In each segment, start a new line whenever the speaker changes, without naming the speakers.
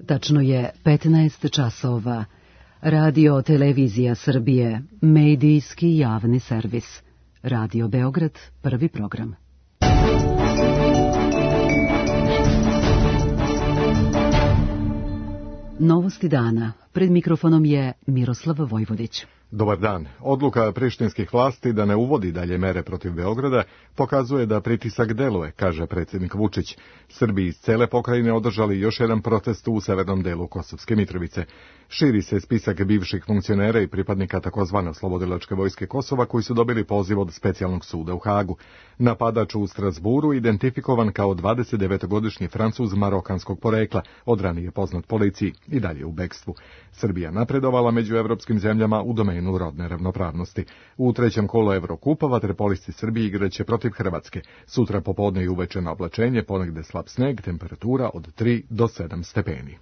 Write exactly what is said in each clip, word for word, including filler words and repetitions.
Tačno je petnaest časova. Radio Televizija Srbije, medijski javni servis. Radio Beograd, prvi program. Novosti dana. Pred mikrofonom je Miroslav Vojvodić.
Dobar dan. Odluka prištinskih vlasti da ne uvodi dalje mere protiv Beograda pokazuje da pritisak deluje, kaže predsjednik Vučić. Srbi iz cele pokrajine održali još jedan protest u severnom delu Kosovske Mitrovice. Širi se spisak bivših funkcionera i pripadnika takozvane Oslobodilačke vojske Kosova koji su dobili poziv od specijalnog suda u Hagu. Napadač u Strasburu identifikovan kao dvadesetdevetogodišnji Francuz marokanskog porekla, od ranije poznat policiji, i dalje u bekstvu. Srbija napredovala među evropskim zemljama u domenu rodne ravnopravnosti. U trećem kolu Evrokupa vaterpolisti Srbije igraće protiv Hrvatske. Sutra popodne i uveče na oblačenje, ponegde slab sneg, temperatura od tri do sedam stepeni.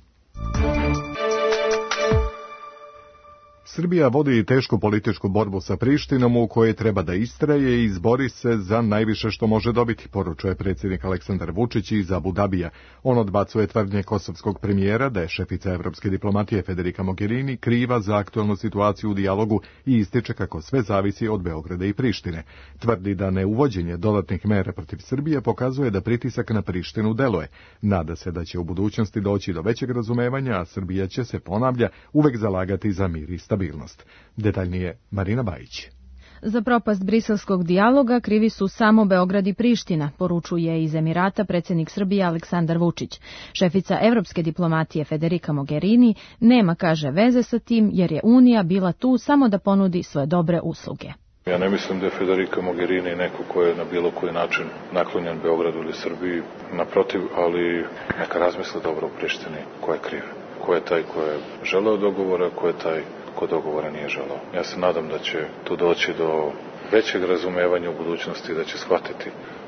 Srbija vodi tešku političku borbu sa Prištinom u kojoj treba da istraje i izbori se za najviše što može dobiti, poručuje predsjednik Aleksandar Vučić iz Abu Dabija. On odbacuje tvrdnje kosovskog premijera da je šefica evropske diplomatije Federica Mogherini kriva za aktualnu situaciju u dijalogu i ističe kako sve zavisi od Beograda i Prištine. Tvrdi da neuvođenje dodatnih mera protiv Srbije pokazuje da pritisak na Prištinu deluje. Nada se da će u budućnosti doći do većeg razumevanja, a Srbija će se, ponavlja, uvek zalagati za mir i stabilnost. Detaljnije Marina Bajić.
Za propast briselskog dijaloga krivi su samo Beograd i Priština, poručuje iz Emirata predsjednik Srbije Aleksandar Vučić. Šefica evropske diplomatije Federica Mogherini nema, kaže, veze sa tim jer je Unija bila tu samo da ponudi svoje dobre usluge.
Ja ne mislim da je Federica Mogherini neko ko je na bilo koji način naklonjen Beogradu ili Srbiji, naprotiv, ali neka razmisle dobro u Prištini ko je kriv. Ko je taj ko je želeo dogovora, ko je taj ko dogovora nije želeo. Ja se nadam da će tu doći do većeg razumevanja u budućnosti, da će shvatiti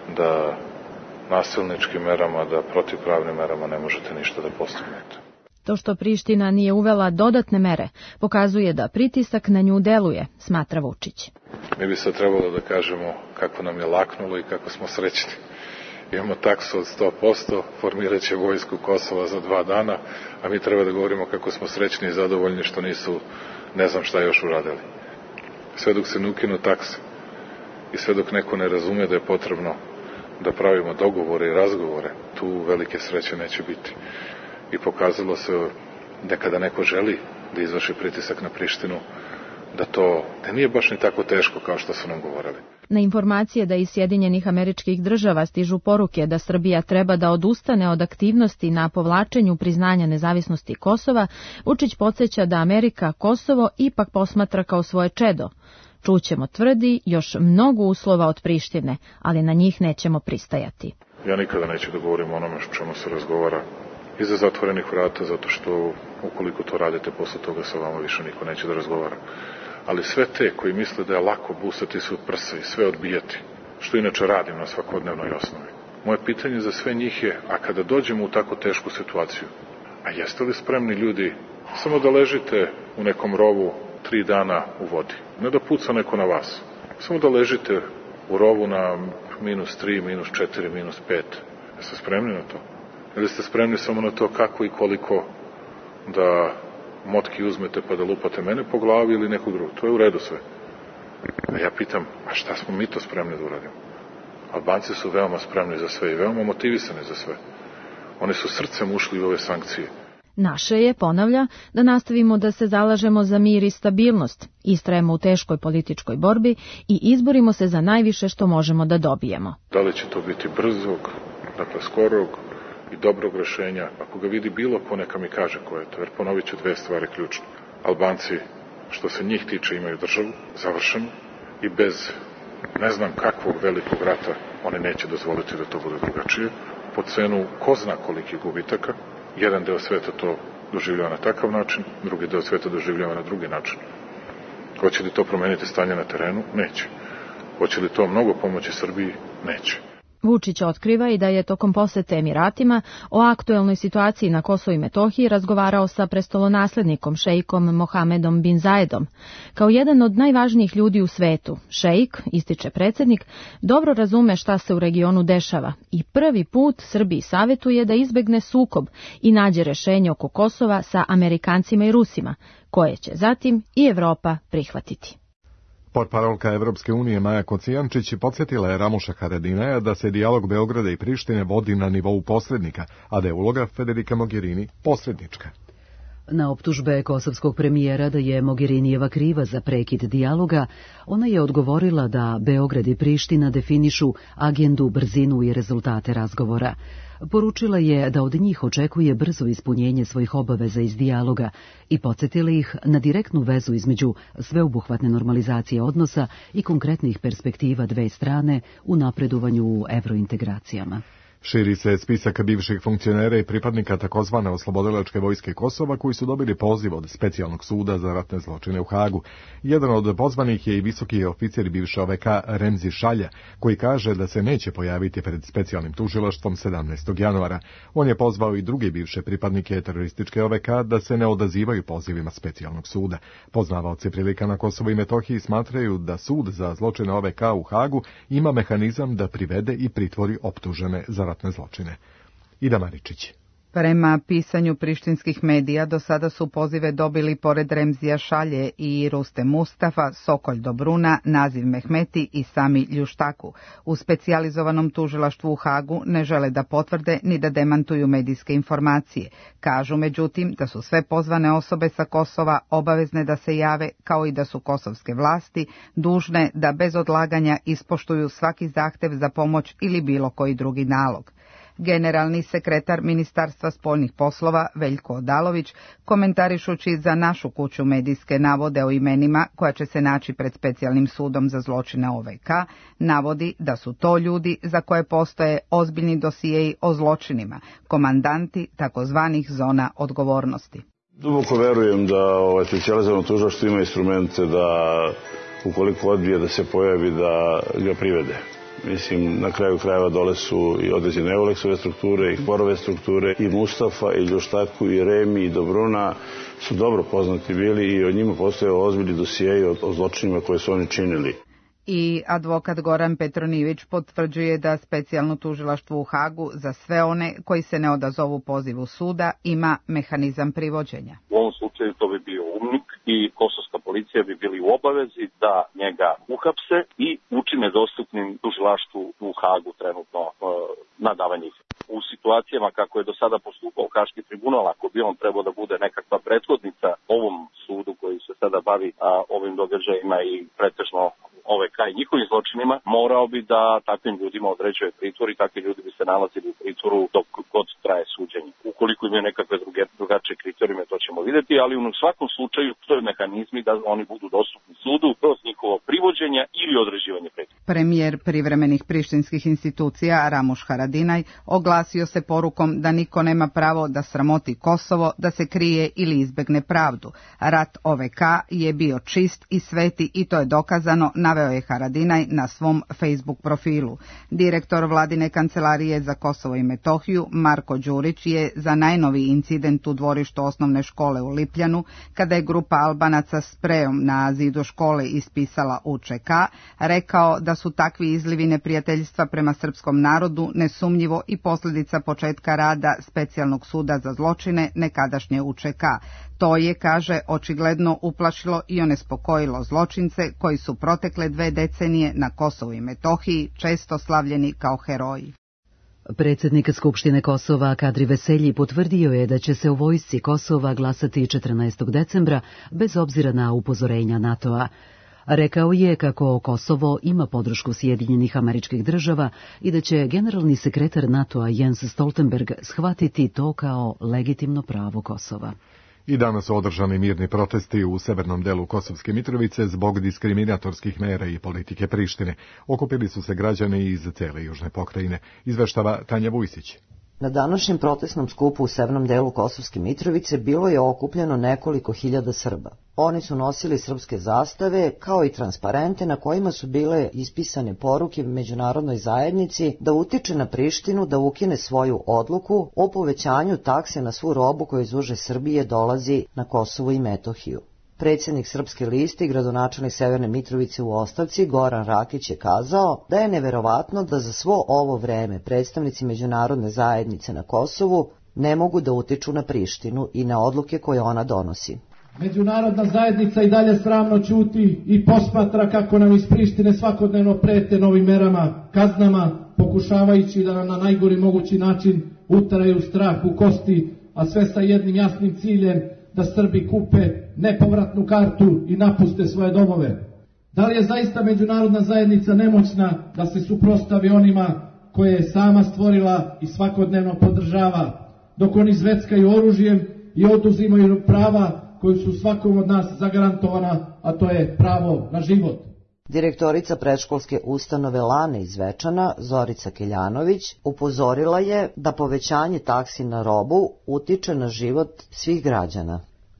da nasilničkim merama, da protivpravnim merama ne možete ništa da postignete.
To što Priština nije uvela dodatne mere pokazuje da pritisak na nju deluje, smatra Vučić.
Mi bi sad trebalo da kažemo kako nam je laknulo i kako smo srećni. Imamo taksu od sto posto, formirat će vojsku Kosova za dva dana, a mi treba da govorimo kako smo srećni i zadovoljni što nisu ne znam šta još uradili. Sve dok se ne ukinu takse i sve dok neko ne razume da je potrebno da pravimo dogovore i razgovore, tu velike sreće neće biti. I pokazalo se da kada neko želi da izvrši pritisak na Prištinu, da to da nije baš ni tako teško kao što su nam govorili.
Na informacije da iz Sjedinjenih Američkih Država stižu poruke da Srbija treba da odustane od aktivnosti na povlačenju priznanja nezavisnosti Kosova, Vučić podsjeća da Amerika Kosovo ipak posmatra kao svoje čedo. Čućemo, tvrdi, još mnogo uslova od Prištine, ali na njih nećemo pristajati.
Ja nikada neću da govorim o onome što čemu se razgovara iza zatvorenih vrata, zato što ukoliko to radite, posle toga sa vama više niko neće da razgovara. Ali sve te koji misle da je lako busati se u prsa i sve odbijati, što inače radim na svakodnevnoj osnovi. Moje pitanje za sve njih je, a kada dođemo u tako tešku situaciju, a jeste li spremni ljudi samo da ležite u nekom rovu tri dana u vodi? Ne da puca neko na vas. Samo da ležite u rovu na minus tri, minus četiri, minus pet. Jeste spremni na to? Ili ste spremni samo na to kako i koliko da motki uzmete pa da lupate mene po glavi ili nekog drugog? To je u redu sve. A ja pitam, a šta smo mi to spremni da uradimo? Albanci su veoma spremni za sve i veoma motivisani za sve. Oni su srcem ušli u ove sankcije.
Naše je, ponavlja, da nastavimo da se zalažemo za mir i stabilnost, istrajemo u teškoj političkoj borbi i izborimo se za najviše što možemo da dobijemo.
Da li će to biti brzog, dakle skorog i dobrog rešenja? Ako ga vidi bilo ko, neka mi kaže ko je to, jer ponovit ću dve stvari ključne. Albanci, što se njih tiče, imaju državu, završeno, i bez ne znam kakvog velikog rata oni neće dozvoliti da to bude drugačije. Po cenu ko zna koliki gubitaka, jedan deo sveta to doživljava na takav način, drugi deo sveta doživljava na drugi način. Hoće li to promeniti stanje na terenu? Neće. Hoće li to mnogo pomoći Srbiji? Neće.
Vučić otkriva i da je tokom posete Emiratima o aktuelnoj situaciji na Kosovu i Metohiji razgovarao sa prestolonaslednikom šejkom Mohamedom bin Zayedom. Kao jedan od najvažnijih ljudi u svetu, šejk, ističe predsjednik, dobro razume šta se u regionu dešava i prvi put Srbiji savjetuje da izbegne sukob i nađe rešenje oko Kosova sa Amerikancima i Rusima, koje će zatim i Evropa prihvatiti.
Portparolka Evropske unije Maja Kocijančić podsjetila je Ramuša Haradinaja da se dijalog Beograda i Prištine vodi na nivou posrednika, a da je uloga Federica Mogherini posrednička.
Na optužbe kosovskog premijera da je Mogherinijeva kriva za prekid dijaloga, ona je odgovorila da Beograd i Priština definišu agendu, brzinu i rezultate razgovora. Poručila je da od njih očekuje brzo ispunjenje svojih obaveza iz dijaloga i podsjetila ih na direktnu vezu između sveobuhvatne normalizacije odnosa i konkretnih perspektiva dve strane u napredovanju u evrointegracijama.
Širi se spisak bivših funkcionera i pripadnika takozvane oslobodilačke vojske Kosova koji su dobili poziv od specijalnog suda za ratne zločine u Hagu. Jedan od pozvanih je i visoki oficir bivše O V K Remzi Šalja, koji kaže da se neće pojaviti pred specijalnim tužilaštvom sedamnaestog januara. On je pozvao i druge bivše pripadnike terorističke O V K da se ne odazivaju pozivima specijalnog suda. Poznavaoci prilika na Kosovu i Metohiji smatraju da sud za zločine O V K u Hagu ima mehanizam da privede i pritvori optužene za ratne zločine. Ida Maričić.
Prema pisanju prištinskih medija, do sada su pozive dobili pored Remzija Šalje i Ruste Mustafa, Sokolj Dobruna, Naziv Mehmeti i Sami Ljuštaku. U specijalizovanom tužilaštvu u Hagu ne žele da potvrde ni da demantuju medijske informacije. Kažu, međutim, da su sve pozvane osobe sa Kosova obavezne da se jave, kao i da su kosovske vlasti dužne da bez odlaganja ispoštuju svaki zahtev za pomoć ili bilo koji drugi nalog. Generalni sekretar Ministarstva spoljnih poslova Veljko Odalović, komentarišući za Našu kuću medijske navode o imenima koja će se naći pred specijalnim sudom za zločine O V K, navodi da su to ljudi za koje postoje ozbiljni dosijeji o zločinima, komandanti takozvanih zona odgovornosti.
Duboko verujem da ovaj specijalizovano tužilaštvo ima instrumente da ukoliko odbije da se pojavi da ga privede. Mislim, na kraju krajeva dole su i određene Euleksove strukture, i Kvorove strukture, i Mustafa, i Ljuštaku, i Remi, i Dobruna su dobro poznati bili i od njima postoje ozbiljni dosijeji o, o zločinima koje su oni činili.
I advokat Goran Petronijević potvrđuje da specijalno tužilaštvo u Hagu za sve one koji se ne odazovu pozivu suda ima mehanizam privođenja.
U ovom slučaju to bi bio UNMIK i kosovska policija bi bili u obavezi da njega uhapse i učine dostupnim tužilaštvu u Hagu trenutno e, na davanje. U situacijama kako je do sada postupao Haški tribunal, ako bi on trebao da bude nekakva prethodnica ovom sudu koji se sada bavi a, ovim događajima i pretežno O V K i njihovim zločinima, morao bi da takvim ljudima određuje pritvor i takvi ljudi bi se nalazili u pritvoru dok god traje suđenje. Ukoliko imaju nekakve druge, drugačije kriterijume, to ćemo vidjeti, ali u svakom slučaju postoje mehanizmi da oni budu dostupni sudu kroz njihovo privođenje ili određivanje pritvora.
Premijer privremenih prištinskih institucija Ramuš Haradinaj oglasio se porukom da niko nema pravo da sramoti Kosovo, da se krije ili izbegne pravdu. Rat O V K je bio čist i sveti i to je dokazano, naveo je Haradinaj na svom Facebook profilu. Direktor vladine kancelarije za Kosovo i Metohiju Marko Đurić je za najnoviji incident u dvorištu osnovne škole u Lipljanu, kada je grupa Albanaca sprejom na zidu škole ispisala U Č K, rekao da su takvi izlivi neprijateljstva prema srpskom narodu nesumnjivo i posljedica početka rada specijalnog suda za zločine nekadašnje U Č K. To je, kaže, očigledno uplašilo i onespokojilo zločince koji su protekle dve decenije na Kosovu i Metohiji često slavljeni kao heroji.
Predsjednik Skupštine Kosova Kadri Veselji potvrdio je da će se u vojsci Kosova glasati četrnaestog decembra bez obzira na upozorenja NATO-a. Rekao je kako Kosovo ima podršku Sjedinjenih Američkih Država i da će generalni sekretar NATO-a Jens Stoltenberg shvatiti to kao legitimno pravo Kosova.
I danas su održani mirni protesti u severnom delu Kosovske Mitrovice zbog diskriminatorskih mera i politike Prištine. Okupili su se građani iz cele južne pokrajine, izveštava Tanja Vujsić.
Na današnjem protestnom skupu u severnom delu Kosovske Mitrovice bilo je okupljeno nekoliko hiljada Srba. Oni su nosili srpske zastave kao i transparente na kojima su bile ispisane poruke međunarodnoj zajednici da utiče na Prištinu da ukine svoju odluku o povećanju takse na svu robu koja iz uže Srbije dolazi na Kosovo i Metohiju. Predsjednik Srpske liste i gradonačelnik Severne Mitrovice u ostavci Goran Rakić je kazao da je neverovatno da za svo ovo vreme predstavnici međunarodne zajednice na Kosovu ne mogu da utiču na Prištinu i na odluke koje ona donosi.
Međunarodna zajednica i dalje sramno ćuti i posmatra kako nam iz Prištine svakodnevno prete novim merama, kaznama, pokušavajući da nam na najgori mogući način utaraju strah u kosti, a sve sa jednim jasnim ciljem da Srbi kupe nepovratnu kartu i napuste svoje domove. Da li je zaista međunarodna zajednica nemoćna da se suprotstavi onima koje je sama stvorila i svakodnevno podržava, dok oni zveckaju oružjem i oduzimaju prava koji su svakom od nas zagarantovana, a to je pravo na život?
Direktorica predškolske ustanove Lane iz Zvečana, Zorica Keljanović, upozorila je da povećanje taksi na robu utiče na život svih građana.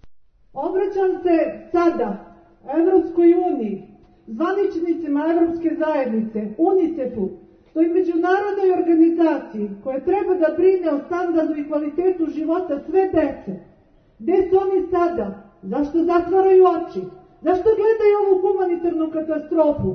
Obraćam se sada Evropskoj uniji, zvaničnicima Evropske zajednice, UNICEF-u, toj međunarodnoj organizaciji koja treba da brine o standardu i kvalitetu života sve dece. Gde su oni sada? Zašto zatvaraju oči? Zašto gledaju ovu humanitarnu katastrofu?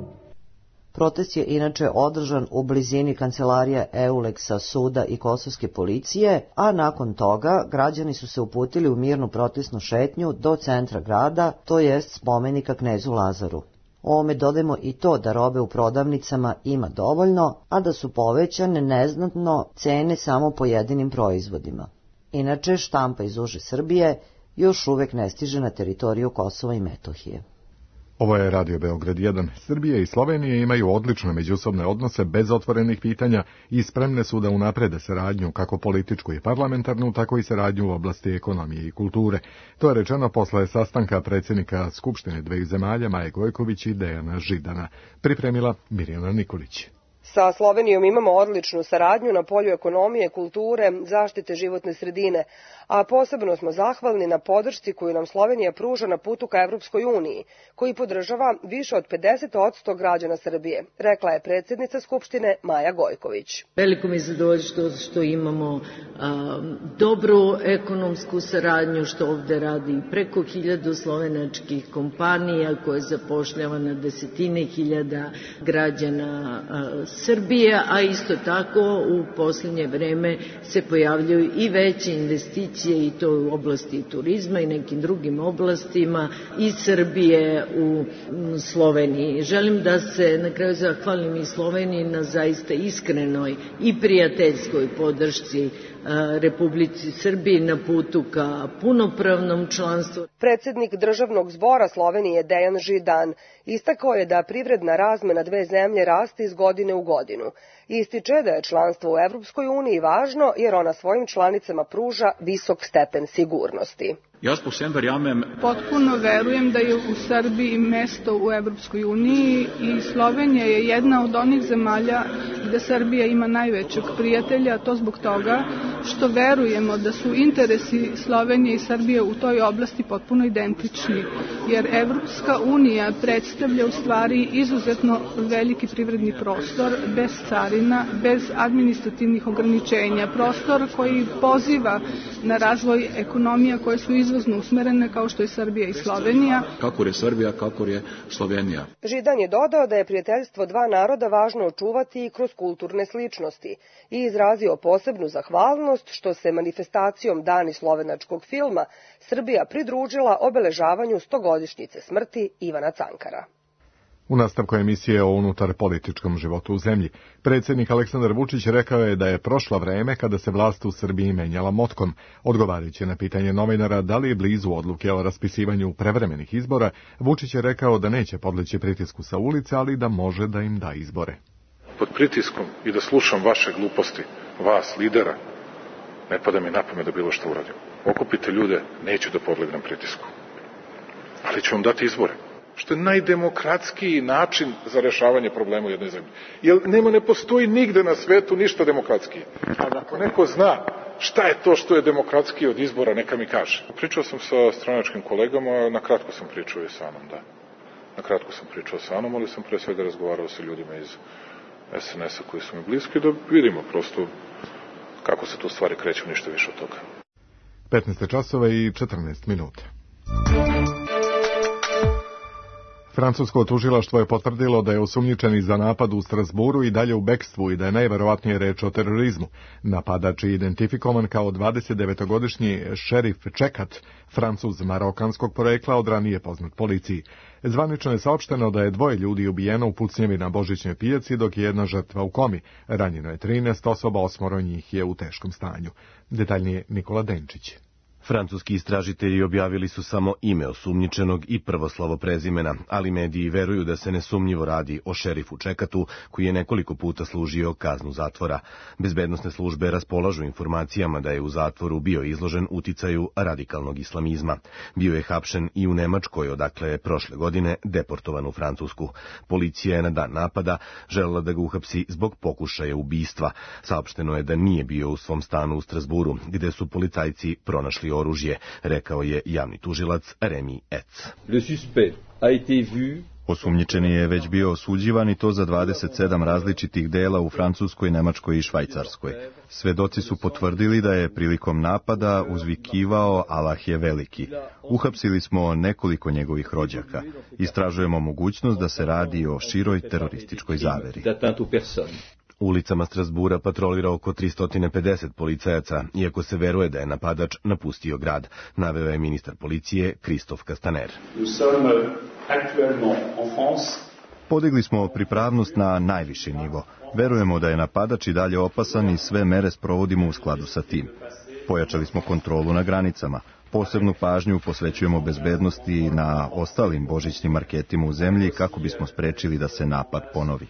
Protest je inače održan u blizini kancelarija Euleksa, suda i kosovske policije, a nakon toga građani su se uputili u mirnu protestnu šetnju do centra grada, to jest spomenika knezu Lazaru. Ovome dodajemo i to da robe u prodavnicama ima dovoljno, a da su povećane neznatno cene samo pojedinim proizvodima. Inače, štampa iz uže Srbije još uvek ne stiže na teritoriju Kosova i Metohije.
Ovo je Radio Beograd jedan. Srbija i Slovenija imaju odlične međusobne odnose bez otvorenih pitanja i spremne su da unaprede saradnju kako političku i parlamentarnu, tako i saradnju u oblasti ekonomije i kulture. To je rečeno posle sastanka predsjednika Skupštine dveju zemalja Maje Gojković i Dejana Židana. Pripremila Mirjana Nikolić.
Sa Slovenijom imamo odličnu saradnju na polju ekonomije, kulture, zaštite životne sredine, a posebno smo zahvalni na podršci koju nam Slovenija pruža na putu ka Evropskoj uniji, koji podržava više od pedeset posto građana Srbije, rekla je predsjednica Skupštine Maja Gojković.
Veliko mi je zadovoljstvo što imamo a, dobru ekonomsku saradnju, što ovde radi preko hiljadu slovenačkih kompanija koje zapošljava na desetine hiljada građana a, Srbije, a isto tako u posljednje vreme se pojavljaju i veće investicije i to u oblasti turizma i nekim drugim oblastima iz Srbije u Sloveniji. Želim da se na kraju zahvalim i Sloveniji na zaista iskrenoj i prijateljskoj podršci Republici Srbiji na putu ka punopravnom članstvu.
Predsjednik Državnog zbora Slovenije Dejan Židan istakao je da privredna razmena dve zemlje raste iz godine u godinu. Ističe da je članstvo u Evropskoj uniji važno jer ona svojim članicama pruža visok stepen sigurnosti.
Jaz povsem verjamem.
Potpuno verujem da je u Srbiji mesto u Evropskoj uniji i Slovenija je jedna od onih zemalja gde Srbija ima najvećeg prijatelja, to zbog toga što verujemo da su interesi Slovenije i Srbije u toj oblasti potpuno identični, jer Evropska unija predstavlja u stvari izuzetno veliki privredni prostor, bez carina, bez administrativnih ograničenja, prostor koji poziva na razvoj ekonomija koje su izvozno usmerene kao što je Srbija i Slovenija.
Kako je Srbija, kako je Slovenija.
Židan je dodao da je prijateljstvo dva naroda važno očuvati i kroz kulturne sličnosti i izrazio posebnu zahvalnost što se manifestacijom Dani slovenačkog filma Srbija pridružila obeležavanju stogodišnjice smrti Ivana Cankara.
U nastavku emisije o unutar političkom životu u zemlji, predsjednik Aleksandar Vučić rekao je da je prošlo vreme kada se vlast u Srbiji menjala motkom. Odgovarajući na pitanje novinara da li je blizu odluke o raspisivanju prevremenih izbora, Vučić je rekao da neće podleći pritisku sa ulice, ali da može da im da izbore.
Pod pritiskom i da slušam vaše gluposti, vas, lidera, ne pada mi na pamet da bilo što uradim. Okupite ljude, neću da podlegnem pritisku. Ali ću vam dati izbore. što je najdemokratskiji način za rešavanje problema u jednoj zemlji. Jer nema, ne postoji nigde na svetu ništa demokratskije. Ali ako neko zna šta je to što je demokratski od izbora, neka mi kaže. Pričao sam sa stranačkim kolegama, na kratko sam pričao i sa Anom, da. Na kratko sam pričao sa Anom, ali sam pre svega razgovarao sa ljudima iz es en es a koji su mi bliski, da vidimo prosto kako se tu stvari kreću, ništa više od toga.
petnaest časova i četrnaest minuta. Francusko tužilaštvo je potvrdilo da je osumnjičeni za napad u Strasburu i dalje u bekstvu i da je najverovatnije reč o terorizmu. Napadač je identifikovan kao dvadesetdevetogodišnji šerif Čekat, Francuz marokanskog porekla, od ranije poznat policiji. Zvanično je saopšteno da je dvoje ljudi ubijeno u pucnjevi na Božićnoj pijaci, dok je jedna žrtva u komi. Ranjeno je trinaest osoba, osmoro njih je u teškom stanju. Detaljnije Nikola Denčić.
Francuski istražitelji objavili su samo ime osumnjičenog i prvo slovo prezimena, ali mediji veruju da se nesumnjivo radi o šerifu Čekatu, koji je nekoliko puta služio kaznu zatvora. Bezbednosne službe raspolažu informacijama da je u zatvoru bio izložen uticaju radikalnog islamizma. Bio je hapšen i u Nemačkoj, odakle je prošle godine deportovan u Francusku. Policija je na dan napada želela da ga uhapsi zbog pokušaja ubistva. Saopšteno je da nije bio u svom stanu u Strasburu, gde su policajci pronašli oružje, rekao je javni tužilac Remi Ec.
Osumnjičeni je već bio osuđivan i to za dvadeset sedam različitih dela u Francuskoj, Nemačkoj i Švajcarskoj. Svedoci su potvrdili da je prilikom napada uzvikivao Allah je veliki. Uhapsili smo nekoliko njegovih rođaka. Istražujemo mogućnost da se radi o široj terorističkoj zaveri.
Ulicama Strasbura patrolira oko tristo pedeset policajaca, iako se veruje da je napadač napustio grad, naveo je ministar policije Kristof Kastaner.
Podigli smo pripravnost na najviši nivo. Verujemo da je napadač i dalje opasan i sve mere sprovodimo u skladu sa tim. Pojačali smo kontrolu na granicama. Posebnu pažnju posvećujemo bezbednosti na ostalim božićnim marketima u zemlji kako bismo sprečili da se napad ponovi.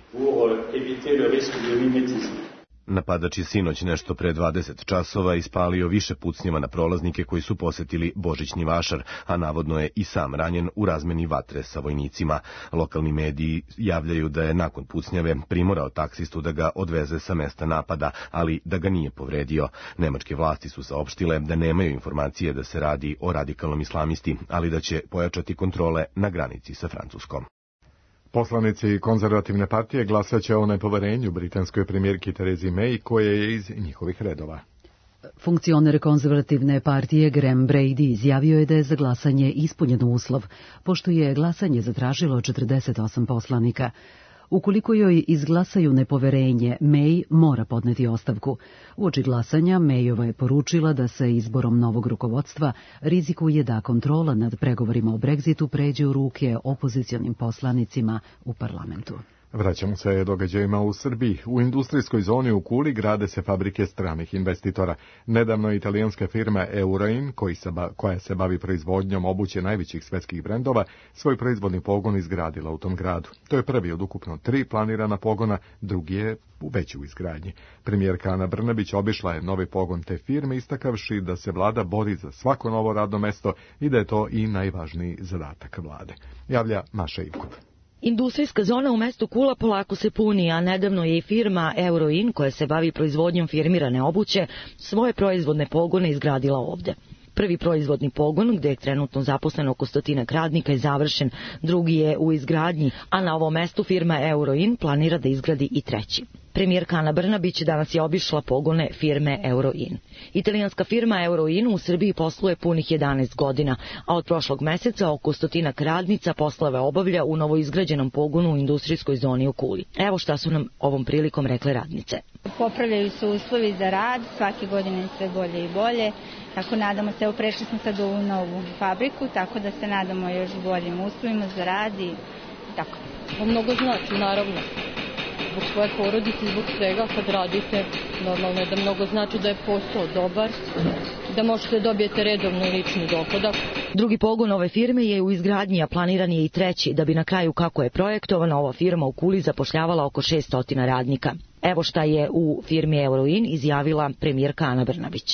Napadač je sinoć nešto pre dvadeset časova ispalio više pucnjeva na prolaznike koji su posetili božićni vašar, a navodno je i sam ranjen u razmeni vatre sa vojnicima. Lokalni mediji javljaju da je nakon pucnjave primorao taksistu da ga odveze sa mesta napada, ali da ga nije povredio. Nemačke vlasti su saopštile da nemaju informacije da se radi o radikalnom islamisti, ali da će pojačati kontrole na granici sa Francuskom.
Poslanici konzervativne partije glasaće o nepoverenju britanskoj premijerki Terezi May, koja je iz njihovih redova.
Funkcioner konzervativne partije Graham Brady izjavio je da je za glasanje ispunjen uslov, pošto je glasanje zatražilo četrdeset osam poslanika. Ukoliko joj izglasaju nepoverenje, May mora podneti ostavku. Uoči glasanja Mayova je poručila da se izborom novog rukovodstva rizikuje da kontrola nad pregovorima o Brexitu pređe u ruke opozicionim poslanicima u parlamentu.
Vraćamo se događajima u Srbiji. U industrijskoj zoni u Kuli grade se fabrike stranih investitora. Nedavno italijanska firma Euroin, koji se ba, koja se bavi proizvodnjom obuće najvećih svetskih brendova, svoj proizvodni pogon izgradila u tom gradu. To je prvi od ukupno tri planirana pogona, drugi je već u izgradnji. Premijerka Ana Brnabić obišla je novi pogon te firme, istakavši da se vlada bori za svako novo radno mesto i da je to i najvažniji zadatak vlade. Javlja Maša Ivkov.
Industrijska zona u mestu Kula polako se puni, a nedavno je i firma Euroin, koja se bavi proizvodnjom firmirane obuće, svoje proizvodne pogone izgradila ovde. Prvi proizvodni pogon, gde je trenutno zaposleno oko stotinak radnika, je završen, drugi je u izgradnji, a na ovom mestu firma Euroin planira da izgradi i treći. Premijerka Ana Brnabić danas je obišla pogone firme Euroin. Italijanska firma Euroin u Srbiji posluje punih jedanaest godina, a od prošlog meseca oko stotinak radnica poslove obavlja u novoizgrađenom pogonu u industrijskoj zoni u Kuli. Evo šta su nam ovom prilikom rekle radnice.
Popravljaju se uslovi za rad, svake godine sve bolje i bolje. Tako nadamo se, evo prešli smo sad u ovu novu fabriku, tako da se nadamo još boljim uslovima za rad i tako.
Mnogo znači, naravno. Zbog svoje porodice, zbog svega, kad radite, normalno je da mnogo znači da je posao dobar, da možete dobijete redovno lični dohodak.
Drugi pogon ove firme je u izgradnji, a planiran je i treći, da bi na kraju, kako je projektovana, ova firma u Kuli zapošljavala oko šeststo radnika. Evo šta je u firmi Euroin izjavila premijerka Ana Brnabić.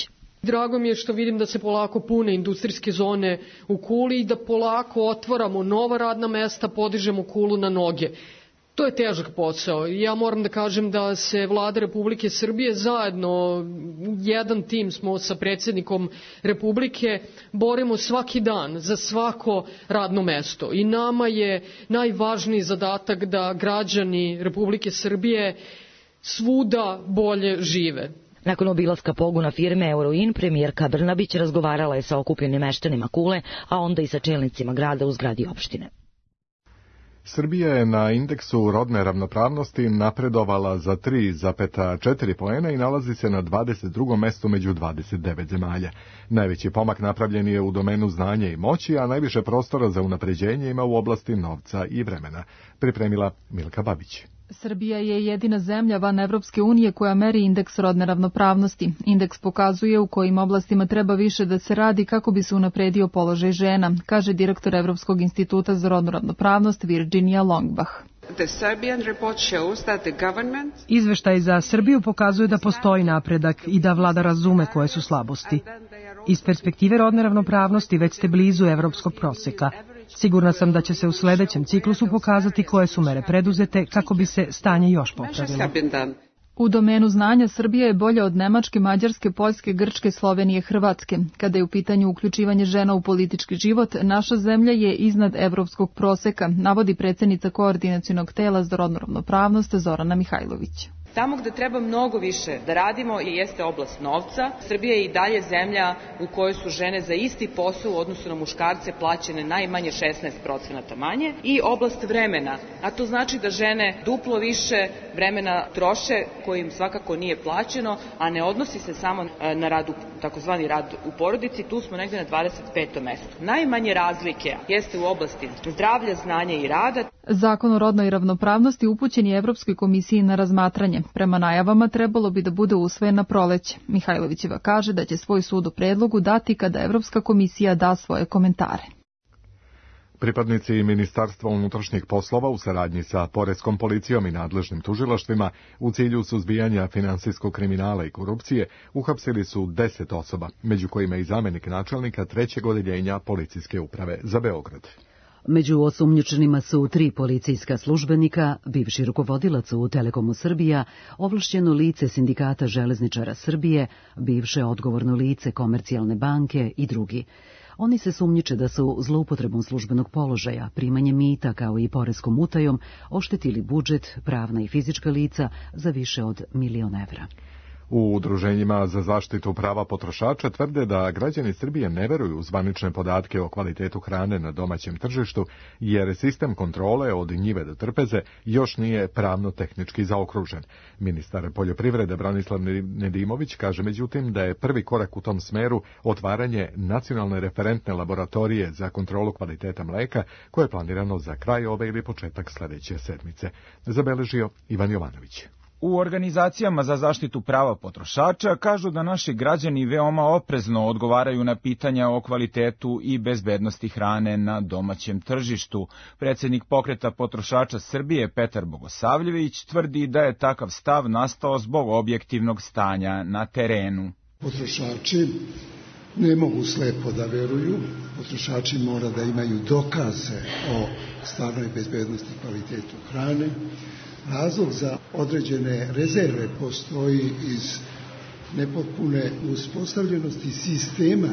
Drago mi je što vidim da se polako pune industrijske zone u Kuli i da polako otvaramo nova radna mesta, podižemo Kulu na noge. To je težak posao i ja moram da kažem da se Vlada Republike Srbije zajedno, jedan tim smo sa predsjednikom Republike, borimo svaki dan za svako radno mesto i nama je najvažniji zadatak da građani Republike Srbije svuda bolje žive.
Nakon obilaska pogona firme Euroin, premijerka Brnabić razgovarala je sa okupljenim meštanima Kule, a onda i sa čelnicima grada u zgradi opštine.
Srbija je na indeksu rodne ravnopravnosti napredovala za tri zarez četiri poena i nalazi se na dvadeset drugom mestu među dvadeset devet zemalja. Najveći pomak napravljen je u domenu znanja i moći, a najviše prostora za unapređenje ima u oblasti novca i vremena. Pripremila Milka Babić.
Srbija je jedina zemlja van Evropske unije koja meri indeks rodne ravnopravnosti. Indeks pokazuje u kojim oblastima treba više da se radi kako bi se unapredio položaj žena, kaže direktor Evropskog instituta za rodnu ravnopravnost Virginia Longbach.
Izveštaj za Srbiju pokazuje da postoji napredak i da vlada razume koje su slabosti. Iz perspektive rodne ravnopravnosti već ste blizu evropskog proseka. Sigurna sam da će se u sledećem ciklusu pokazati koje su mere preduzete kako bi se stanje još popravilo.
U domenu znanja Srbija je bolja od Nemačke, Mađarske, Poljske, Grčke, Slovenije, Hrvatske. Kada je u pitanju uključivanje žena u politički život, naša zemlja je iznad evropskog proseka, navodi predsjednica koordinacionog tela za rodnu ravnopravnost Zorana Mihajlović.
Tamo gde treba mnogo više da radimo jeste oblast novca. Srbija je i dalje zemlja u kojoj su žene za isti posao u odnosu na muškarce plaćene najmanje šesnaest procenata manje i oblast vremena, a to znači da žene duplo više vremena troše koje im svakako nije plaćeno, a ne odnosi se samo na rad, takozvani rad u porodici, tu smo negde na dvadeset petom mestu. Najmanje razlike jeste u oblasti zdravlja, znanja i rada.
Zakon o rodnoj ravnopravnosti upućen je Evropskoj komisiji na razmatranje. Prema najavama trebalo bi da bude usvojen na proleće. Mihajlovićeva kaže da će svoj sud o predlogu dati kada Evropska komisija da svoje komentare.
Pripadnici Ministarstva unutrašnjih poslova u saradnji sa Poreskom policijom i nadležnim tužilaštvima u cilju suzbijanja finansijskog kriminala i korupcije uhapsili su deset osoba, među kojima i zamenik načelnika trećeg odeljenja policijske uprave za Beograd.
Među osumnjičenima su tri policijska službenika, bivši rukovodilac u Telekomu Srbija, ovlašćeno lice Sindikata železničara Srbije, bivše odgovorno lice Komercijalne banke i drugi. Oni se sumnjiče da su zloupotrebom službenog položaja, primanjem mita kao i poreskom utajom oštetili budžet, pravna i fizička lica za više od milion evra.
U udruženjima za zaštitu prava potrošača tvrde da građani Srbije ne veruju u zvanične podatke o kvalitetu hrane na domaćem tržištu, jer sistem kontrole od njive do trpeze još nije pravno-tehnički zaokružen. Ministar poljoprivrede Branislav Nedimović kaže međutim da je prvi korak u tom smeru otvaranje nacionalne referentne laboratorije za kontrolu kvaliteta mleka, koje je planirano za kraj ove ili početak sledeće sedmice. Zabeležio Ivan Jovanović.
U organizacijama za zaštitu prava potrošača kažu da naši građani veoma oprezno odgovaraju na pitanja o kvalitetu i bezbednosti hrane na domaćem tržištu. Predsjednik Pokreta potrošača Srbije Petar Bogosavljević tvrdi da je takav stav nastao zbog objektivnog stanja na terenu.
Potrošači ne mogu slepo da veruju, potrošači mora da imaju dokaze o stvarnoj bezbednosti i kvalitetu hrane. Razlog za određene rezerve postoji iz nepotpune uspostavljenosti sistema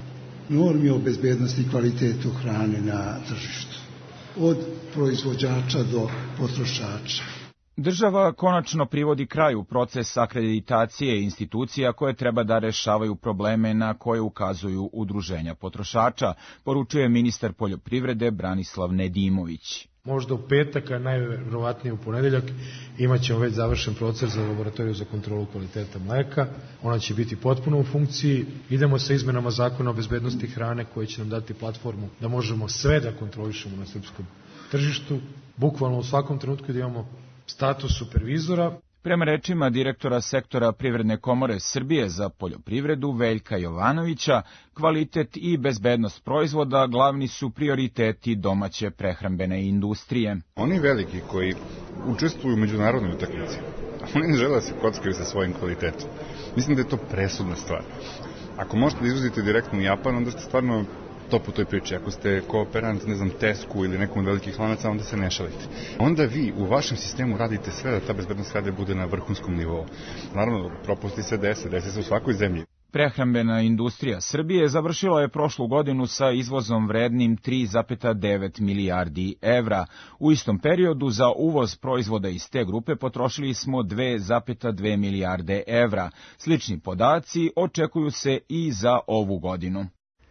normi o bezbednosti i kvalitetu hrane na tržištu, od proizvođača do potrošača.
Država konačno privodi kraju proces akreditacije institucija koje treba da rešavaju probleme na koje ukazuju udruženja potrošača, poručuje ministar poljoprivrede Branislav Nedimović.
Možda u petak, a najverovatnije u ponedeljak, imat ćemo već završen proces za laboratoriju za kontrolu kvaliteta mleka. Ona će biti potpuno u funkciji. Idemo sa izmenama zakona o bezbednosti hrane koje će nam dati platformu da možemo sve da kontrolišemo na srpskom tržištu. Bukvalno u svakom trenutku da imamo status supervizora.
Prema rečima direktora sektora Privredne komore Srbije za poljoprivredu Veljka Jovanovića, kvalitet i bezbednost proizvoda glavni su prioriteti domaće prehrambene industrije.
Oni veliki koji učestvuju u međunarodnoj utakmici, oni ne žele da se kockaju sa svojim kvalitetom. Mislim da je to presudna stvar. Ako možete da izvozite direktno u Japan, onda ste stvarno top u toj priči. Ako ste kooperant, ne znam, Tesku ili nekom od velikih lanaca, onda se ne šalite. Onda vi u vašem sistemu radite sve da ta bezbednost hrane bude na vrhunskom nivou. Naravno, propusti se desi, desi se u svakoj zemlji.
Prehrambena industrija Srbije završila je prošlu godinu sa izvozom vrednim tri zarez devet milijardi evra. U istom periodu za uvoz proizvoda iz te grupe potrošili smo dve zarez dve milijarde evra. Slični podaci očekuju se i za ovu godinu.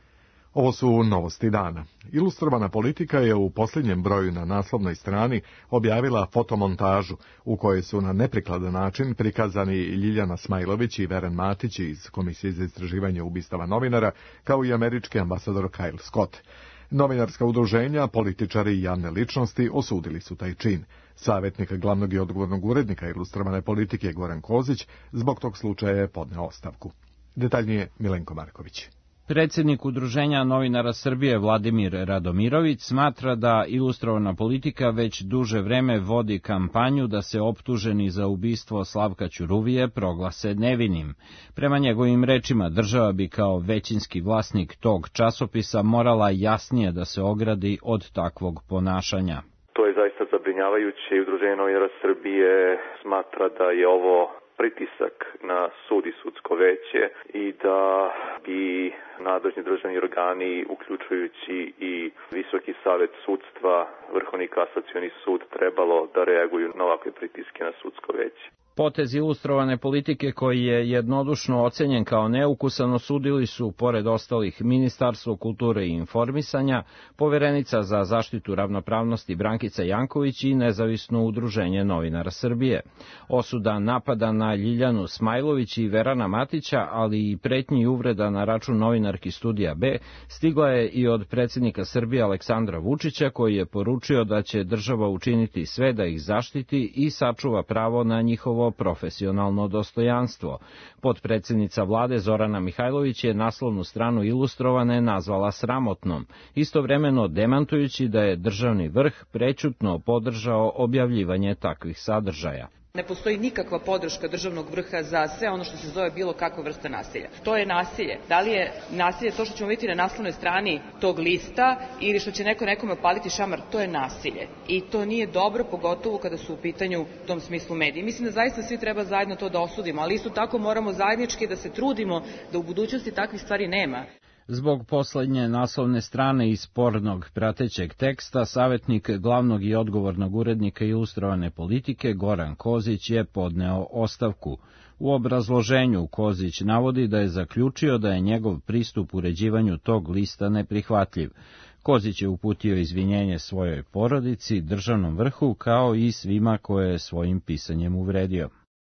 Ovo su novosti dana. Ilustrovana politika je u posljednjem broju na naslovnoj strani objavila fotomontažu u kojoj su na neprikladan način prikazani Ljiljana Smajlović i Veren Matić iz Komisije za istraživanje ubistava novinara, kao i američki ambasador Kyle Scott. Novinarska udruženja, političari i javne ličnosti osudili su taj čin. Savjetnik glavnog i odgovornog urednika ilustrovane politike Goran Kozić zbog tog slučaja je podneo ostavku. Detaljnije Milenko Marković.
Predsjednik Udruženja novinara Srbije Vladimir Radomirović smatra da ilustrovana politika već duže vreme vodi kampanju da se optuženi za ubistvo Slavka Ćuruvije proglase nevinim. Prema njegovim rečima, država bi kao većinski vlasnik tog časopisa morala jasnije da se ogradi od takvog ponašanja.
To je zaista zabrinjavajuće i Udruženje novinara Srbije smatra da je ovo pritisak na sud i sudsko veće i da bi nadležni državni organi, uključujući i Visoki savet sudstva, Vrhovni kasacioni sud, trebalo da reaguju na ovakve pritiske na sudsko veće.
Potez ilustrovane politike koji je jednodušno ocenjen kao neukusan osudili su, pored ostalih, Ministarstvo kulture i informisanja, Poverenica za zaštitu ravnopravnosti Brankica Janković i Nezavisno udruženje novinara Srbije. Osuda napada na Ljiljanu Smajlović i Verana Matića, ali i pretnji i uvreda na račun novinarki Studija B, stigla je i od predsjednika Srbije Aleksandra Vučića, koji je poručio da će država učiniti sve da ih zaštiti i sačuva pravo na njihovo profesionalno dostojanstvo. Potpredsjednica vlade Zorana Mihajlović je naslovnu stranu ilustrovane nazvala sramotnom, istovremeno demantujući da je državni vrh prećutno podržao objavljivanje takvih sadržaja.
Ne postoji nikakva podrška državnog vrha za sve ono što se zove bilo kakva vrsta nasilja. To je nasilje. Da li je nasilje to što ćemo vidjeti na naslovnoj strani tog lista ili što će neko nekome opaliti šamar? To je nasilje. I to nije dobro, pogotovo kada su u pitanju u tom smislu mediji. Mislim da zaista svi treba zajedno to da osudimo, ali isto tako moramo zajednički da se trudimo da u budućnosti takvih stvari nema.
Zbog poslednje naslovne strane i spornog pratećeg teksta, savjetnik glavnog i odgovornog urednika ilustrovane politike Goran Kozić je podneo ostavku. U obrazloženju Kozić navodi da je zaključio da je njegov pristup uređivanju tog lista neprihvatljiv. Kozić je uputio izvinjenje svojoj porodici, državnom vrhu, kao i svima koje je svojim pisanjem uvredio.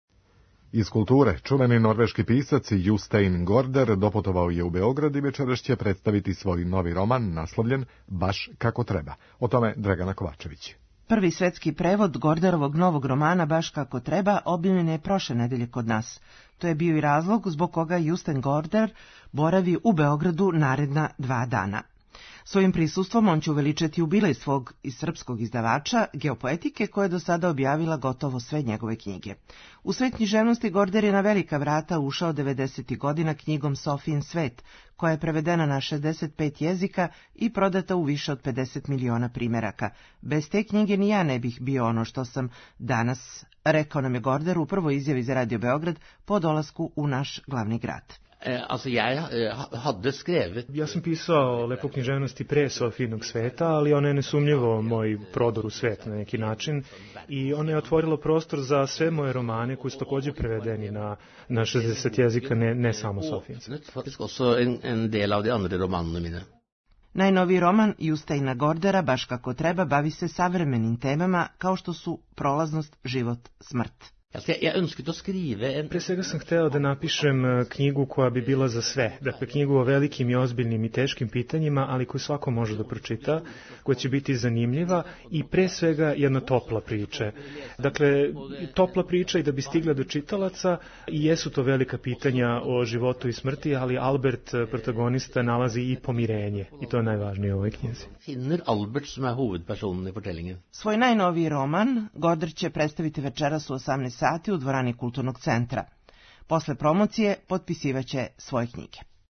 Iz kulture, čuveni norveški pisac Jostein Gaarder doputovao je u Beograd i večeras će predstaviti svoj novi roman naslovljen Baš kako treba. O tome Dragana Kovačević.
Prvi svetski prevod Gaarderovog novog romana Baš kako treba objavljen je prošle nedelje kod nas. To je bio i razlog zbog koga Jostein Gaarder boravi u Beogradu naredna dva dana. Svojim prisustvom on će uveličati jubilej svog iz srpskog izdavača Geopoetike, koja je do sada objavila gotovo sve njegove knjige. U svet književnosti Gaarder je na velika vrata ušao devedesetih godina knjigom Sofijin svet, koja je prevedena na šezdeset pet jezika i prodata u više od pedeset miliona primjeraka. Bez te knjige ni ja ne bih bio ono što sam danas, rekao nam je Gaarder u prvoj izjavi za Radio Beograd po dolasku u naš glavni grad.
Altså, jeg hadde skrevet...
Ja sam pisao Lepu književnosti pre Sofijinog sveta, ali ona je nesumnjivo moj prodor u svet na neki način i ona je otvorila prostor za sve moje romane koji su također prevedeni na, na šezdeset jezika, ne, ne samo Sofijin svet.
Faktisk også en, en del av de andre romanene mine.
Najnoviji roman Josteina Gaardera Baš kako treba bavi se savremenim temama kao što su prolaznost, život, smrt.
Pre svega sam hteo da napišem knjigu koja bi bila za sve. Dakle, knjigu o velikim i ozbiljnim i teškim pitanjima, ali koju svako može da pročita, koja će biti zanimljiva i pre svega jedna topla priča. Dakle, topla priča i da bi stigla do čitalaca i jesu to velika pitanja o životu i smrti, ali Albert, protagonista, nalazi i pomirenje. I to je najvažnije u ovoj knjizi.
Svoj najnoviji roman Gaarder će predstaviti večeras u osamnaest sati u dvorani Kulturnog centra. Posle promocije potpisivaće svoje knjige.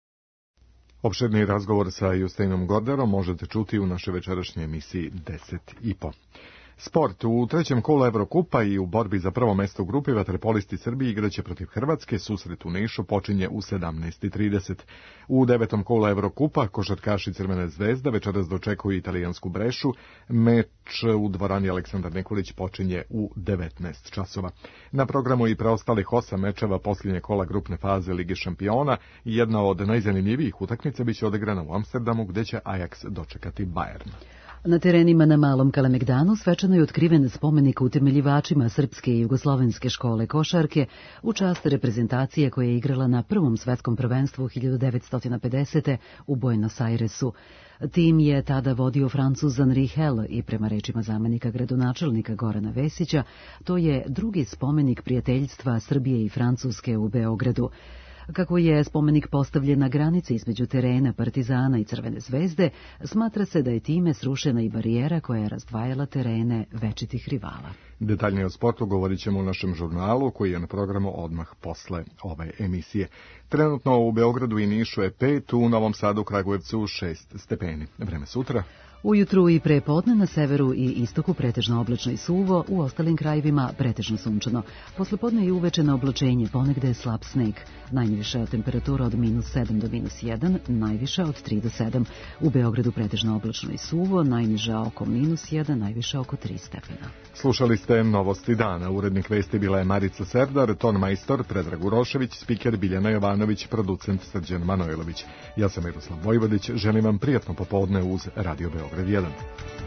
Opširni razgovor sa Justinom Gorderom možete čuti u našoj večerašnjoj emisiji deset i po. Sport. U trećem kolu Evrokupa i u borbi za prvo mesto u grupi vaterpolisti Srbije igraće protiv Hrvatske. Susret u Nišu počinje u sedamnaest i trideset. U devetom kolu Evrokupa košarkaši Crvene zvezde večeras dočekuju italijansku Brešu. Meč u dvorani Aleksandar Nikolić počinje u devetnaest časova. Na programu i preostalih osam mečeva posljednje kola grupne faze Lige šampiona. Jedna od najzanimljivijih utakmica biće odigrana u Amsterdamu, gde će Ajax dočekati Bayern.
Na terenima na Malom Kalemegdanu svečano je otkriven spomenik utemeljivačima srpske i jugoslovenske škole košarke u čast reprezentacije koja je igrala na prvom svetskom prvenstvu hiljadu devetsto pedesete. u Buenos Airesu. Tim je tada vodio Francuz Henri Hell i prema rečima zamenika gradonačelnika Gorana Vesića, to je drugi spomenik prijateljstva Srbije i Francuske u Beogradu. Kako je spomenik postavljen na granici između terena Partizana i Crvene zvezde, smatra se da je time srušena i barijera koja je razdvajala terene večitih rivala.
Detaljnije o sportu govorit ćemo u našem žurnalu koji je na programu odmah posle ove emisije. Trenutno u Beogradu i Nišu je pet, u Novom Sadu, Kragujevcu šest stepeni. Vreme sutra.
Ujutru i prepodne na severu i istoku pretežno oblačno i suvo, u ostalim krajevima pretežno sunčano. Poslepodne i uveče na oblačenje, ponegde je slab sneg. Najviša temperatura od minus sedam do minus jedan, najviša od tri do sedam. U Beogradu pretežno oblačno i suvo, najniža oko minus jedan, najviša oko tri stepena.
Slušali ste Novosti dana. Urednik vesti bila je Marica Serdar, ton majstor Predrag Urošević, spiker Biljana Jovanović, producent Srđan Manojlović. Ja sam Miroslav Vojvodić, želim vam prijatno popodne uz Radio Beograd jedan.